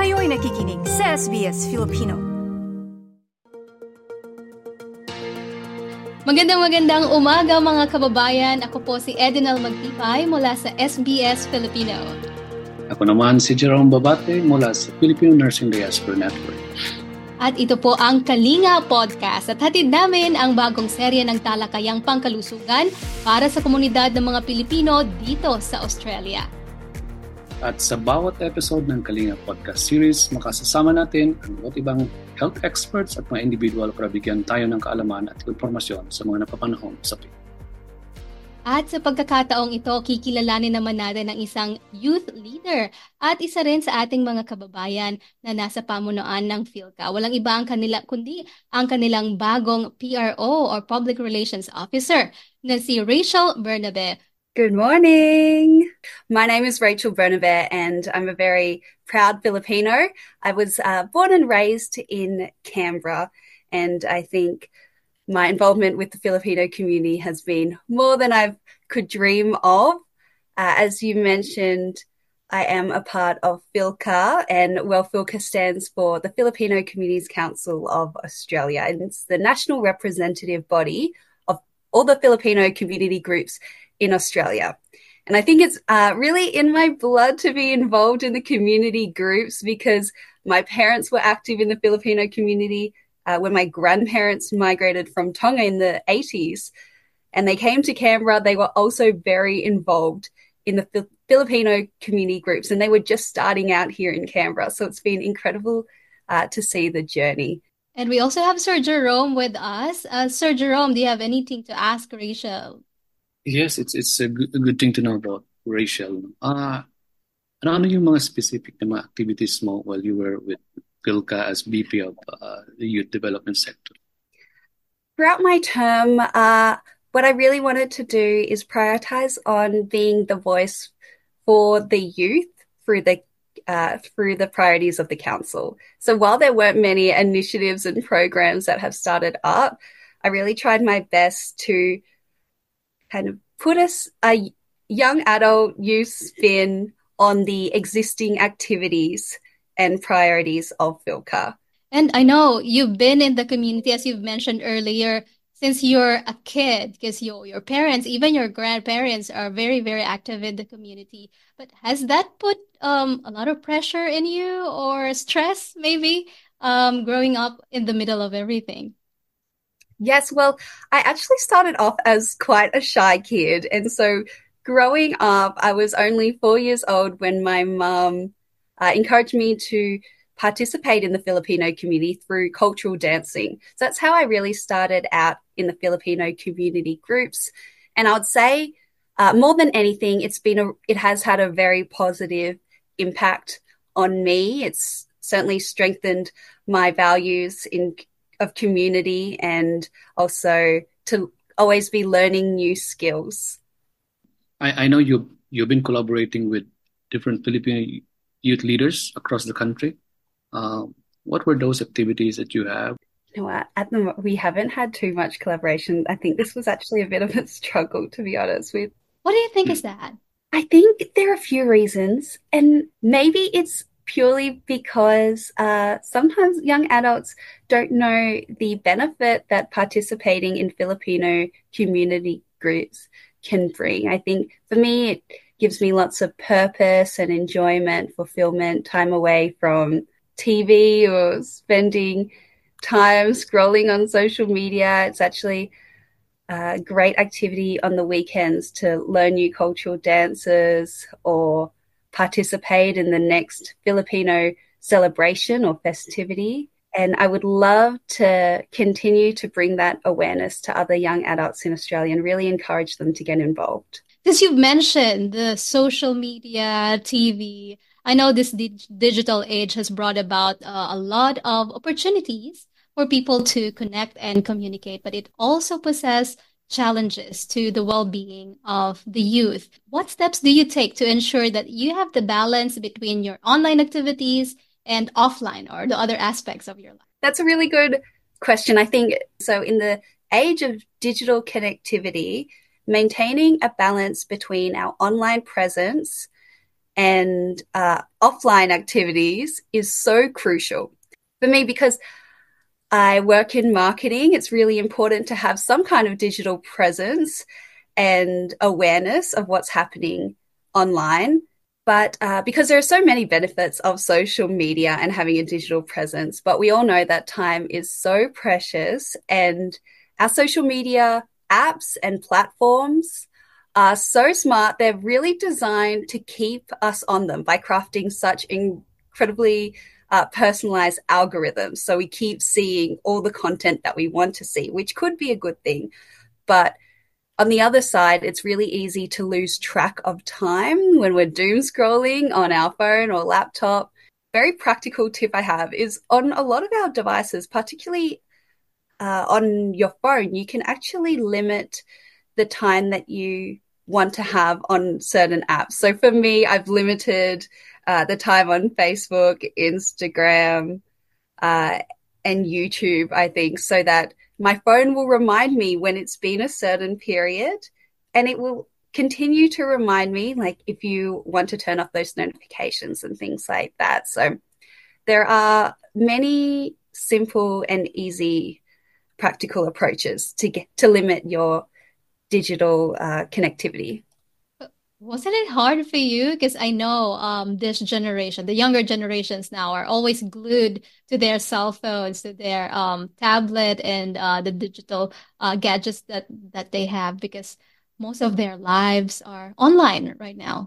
Kayo'y nakikinig sa SBS Filipino. Magandang umaga mga kababayan. Ako po si Edinal Magtipay mula sa SBS Filipino. Ako naman si Jerome Babate mula sa Filipino Nursing Diaspora Network. At ito po ang Kalinga Podcast at hatid namin ang bagong serye ng talakayang pangkalusugan para sa komunidad ng mga Pilipino dito sa Australia. At sa bawat episode ng Kalinga Podcast Series, makasasama natin ang iba't ibang health experts at mga individual para bigyan tayo ng kaalaman at impormasyon sa mga napapanahong usapin. At sa pagkakataong ito, kikilalanin naman natin ang isang youth leader at isa rin sa ating mga kababayan na nasa pamunuan ng PhilCA. Walang iba ang kundi ang kanilang bagong PRO or Public Relations Officer na si Rachel Bernabe. Good morning. My name is Rachel Bernabe and I'm a very proud Filipino. I was born and raised in Canberra, and I think my involvement with the Filipino community has been more than I could dream of. As you mentioned, I am a part of PhilCA, and PhilCA stands for the Filipino Communities Council of Australia, and it's the national representative body of all the Filipino community groups in Australia. And I think it's really in my blood to be involved in the community groups because my parents were active in the Filipino community when my grandparents migrated from Tonga in the 80s and they came to Canberra. They were also very involved in the Filipino community groups, and they were just starting out here in Canberra. So it's been incredible to see the journey. And we also have Sir Jerome with us. Sir Jerome, do you have anything to ask Rachel? Yes, it's a good thing to know about Rachel. Ano yung mga specific na mga activities mo while you were with PhilCA as VP of the Youth Development Sector? Throughout my term, what I really wanted to do is prioritize on being the voice for the youth through the priorities of the council. So while there weren't many initiatives and programs that have started up, I really tried my best to kind of put a young adult youth spin on the existing activities and priorities of PhilCA. And I know you've been in the community, as you've mentioned earlier, since you're a kid, because your parents, even your grandparents, are very, very active in the community. But has that put a lot of pressure in you or stress, maybe, growing up in the middle of everything? Yes, well, I actually started off as quite a shy kid. And so growing up, I was only 4 years old when my mum encouraged me to participate in the Filipino community through cultural dancing. So that's how I really started out in the Filipino community groups. And I would say more than anything, it has had a very positive impact on me. It's certainly strengthened my values of community and also to always be learning new skills. I know you've been collaborating with different Filipino youth leaders across the country. What were those activities that you have? You know, at the moment, we haven't had too much collaboration. I think this was actually a bit of a struggle, to be honest with. What do you think is that? I think there are a few reasons, and maybe it's purely because sometimes young adults don't know the benefit that participating in Filipino community groups can bring. I think for me, it gives me lots of purpose and enjoyment, fulfillment, time away from TV or spending time scrolling on social media. It's actually a great activity on the weekends to learn new cultural dances or participate in the next Filipino celebration or festivity. And I would love to continue to bring that awareness to other young adults in Australia and really encourage them to get involved. Since you've mentioned the social media, TV, I know this digital age has brought about a lot of opportunities for people to connect and communicate, but it also possesses challenges to the well-being of the youth. What steps do you take to ensure that you have the balance between your online activities and offline or the other aspects of your life? That's a really good question. I think so in the age of digital connectivity, maintaining a balance between our online presence and offline activities is so crucial for me because I work in marketing. It's really important to have some kind of digital presence and awareness of what's happening online. But because there are so many benefits of social media and having a digital presence, but we all know that time is so precious, and our social media apps and platforms are so smart. They're really designed to keep us on them by crafting such incredibly personalized algorithms. So we keep seeing all the content that we want to see, which could be a good thing. But on the other side, it's really easy to lose track of time when we're doom scrolling on our phone or laptop. Very practical tip I have is on a lot of our devices, particularly on your phone, you can actually limit the time that you want to have on certain apps. So for me, I've limited the time on Facebook, Instagram, and YouTube, I think, so that my phone will remind me when it's been a certain period, and it will continue to remind me, like if you want to turn off those notifications and things like that. So there are many simple and easy practical approaches to limit your digital connectivity. Wasn't it hard for you? Because I know this generation, the younger generations now, are always glued to their cell phones, to their tablet, and the digital gadgets that they have, because most of their lives are online right now.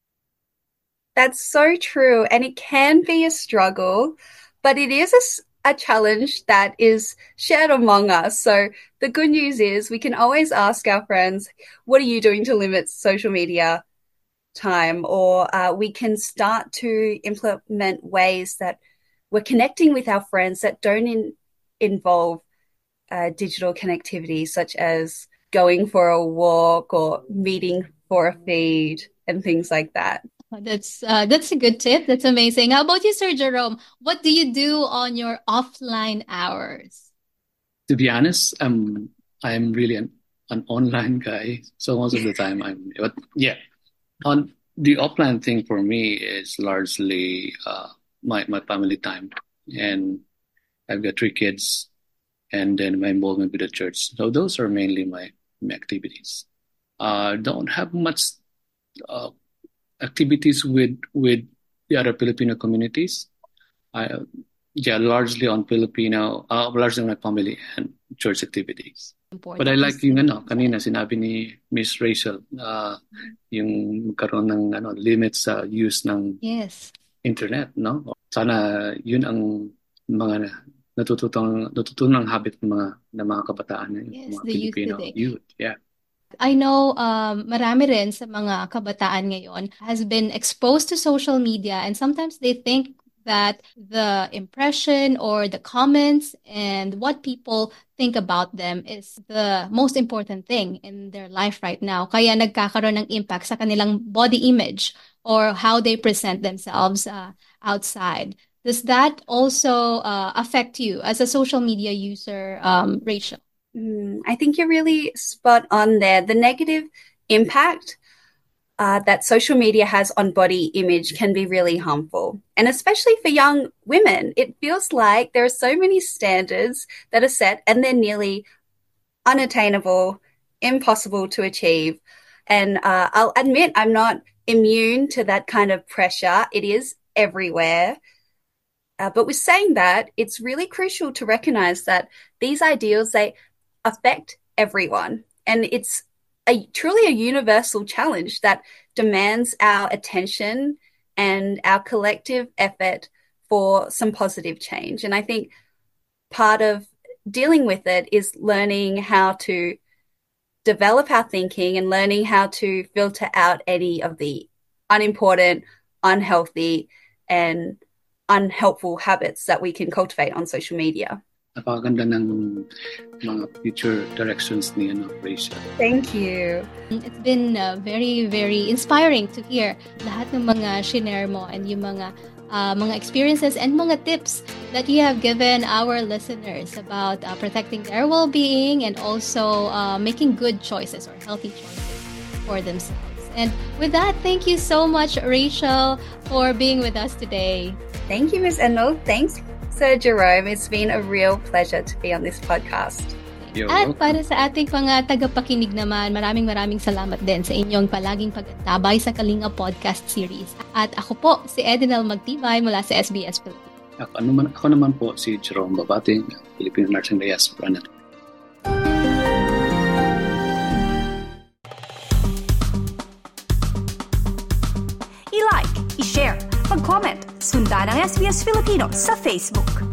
That's so true. And it can be a struggle, but it is a challenge that is shared among us. So the good news is we can always ask our friends, what are you doing to limit social media time? Or we can start to implement ways that we're connecting with our friends that don't involve digital connectivity, such as going for a walk or meeting for a feed and things like that. That's a good tip. That's amazing. How about you, Sir Jerome? What do you do on your offline hours? To be honest, I'm really an online guy. So most of the time but yeah, on the offline thing for me is largely my family time, and I've got 3 kids, and then my involvement with the church. So those are mainly my activities. Don't have much activities with the other Filipino communities. Largely on largely on my family and church activities. But I like yung kanina sinabi ni Miss Rachel, yung magkaroon ng limit sa use ng internet, no? Sana yun ang mga natutunan habit ng mga kabataan, mga Filipino youth. Yeah. I know marami rin sa mga kabataan ngayon has been exposed to social media, and sometimes they think that the impression or the comments and what people think about them is the most important thing in their life right now. Kaya nagkakaroon ng impact sa kanilang body image or how they present themselves outside. Does that also affect you as a social media user, Rachel? I think you're really spot on there. The negative impact that social media has on body image can be really harmful. And especially for young women, it feels like there are so many standards that are set and they're nearly unattainable, impossible to achieve. And I'll admit I'm not immune to that kind of pressure. It is everywhere. But with saying that, it's really crucial to recognize that these ideals, they affect everyone. And it's truly a universal challenge that demands our attention and our collective effort for some positive change. And I think part of dealing with it is learning how to develop our thinking and learning how to filter out any of the unimportant, unhealthy, and unhelpful habits that we can cultivate on social media. Napakaganda ng mga future directions ni Rachel. Thank you. It's been very, very inspiring to hear lahat ng mga shinare mo and yung mga experiences and mga tips that you have given our listeners about protecting their well-being and also making good choices or healthy choices for themselves. And with that, thank you so much, Rachel, for being with us today. Thank you, Ms. Eno. Thanks, Sir Jerome. It's been a real pleasure to be on this podcast. At para sa ating mga tagapakinig naman, maraming salamat din sa inyong palaging pag-antabay sa Kalinga Podcast Series. At ako po, si Edinel Magtibay mula sa SBS Philippines. Ako naman po si Jerome Babate, Filipino Nursing Diaspora Network. I-like, i-share, mag-comment, sundan ang SBS Filipino sa Facebook.